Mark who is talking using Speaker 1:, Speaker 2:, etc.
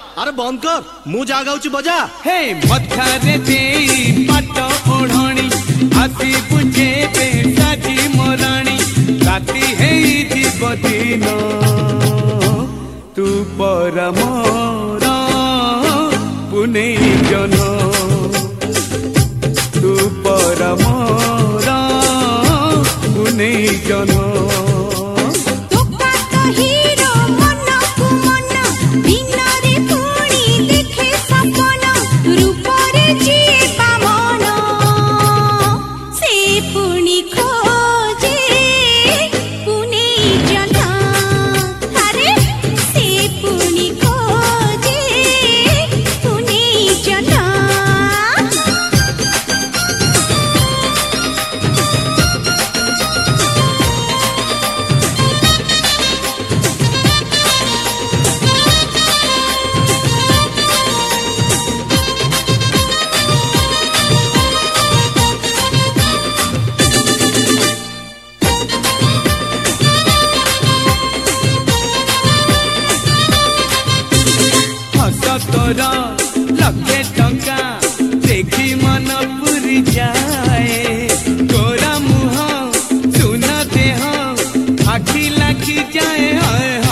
Speaker 1: अरे बंद कर मु जा गाउची बजा।
Speaker 2: हे मथारे देई पाट ओढ़णी आसी बुझे बे साजी मोराणी राती हेई जीव दिन तू पर मोर पुनेई जन तू पर मोर पुनेई जन तोरा लक्षे टंका देखी मन पुरी जाए तोरा मुह सुना देह आखि लाखी जाए।